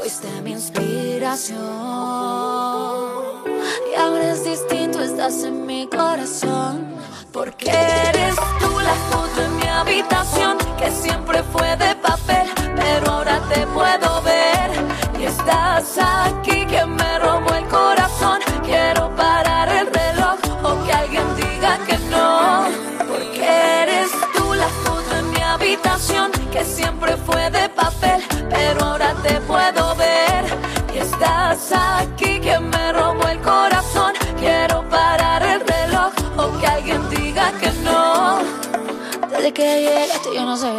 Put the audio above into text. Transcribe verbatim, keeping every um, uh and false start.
fuiste mi inspiración. Y ahora es distinto, estás en mi corazón. Porque eres tú la foto en mi habitación, que siempre fue de papel, pero ahora te puedo ver. Y estás aquí que me robó el corazón. Quiero parar el reloj o que alguien diga que no. Porque eres tú la foto en mi habitación, que siempre fue de papel, pero ahora te puedo ver. Y estás aquí que me robó el corazón. Quiero parar el reloj o que alguien diga que no. Desde que llegaste yo no sé